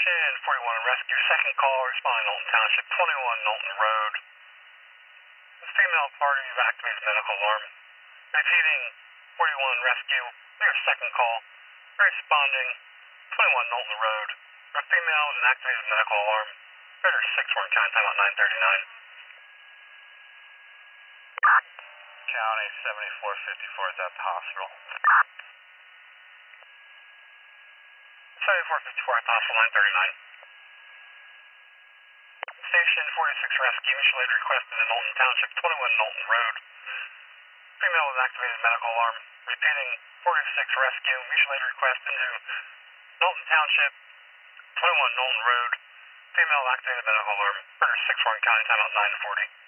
Station 41 Rescue, second call, responding Knowlton Township, 21 Knowlton Road. The female party has activated medical alarm. Repeating, 41 Rescue, your second call, responding, 21 Knowlton Road. A female with an activated medical alarm. Ritter 6 Warren County, timeout 939. County 7454 is at the hospital. 7454 at the hospital, 939. Station 46 Rescue, mutual aid requested in Knowlton Township, 21 Knowlton Road. Female with activated medical alarm. Repeating, 46 Rescue, mutual aid request into Knowlton Township, 21 Knowlton Road. Female with activated medical alarm. Ritter 6 Warren County, timeout 940.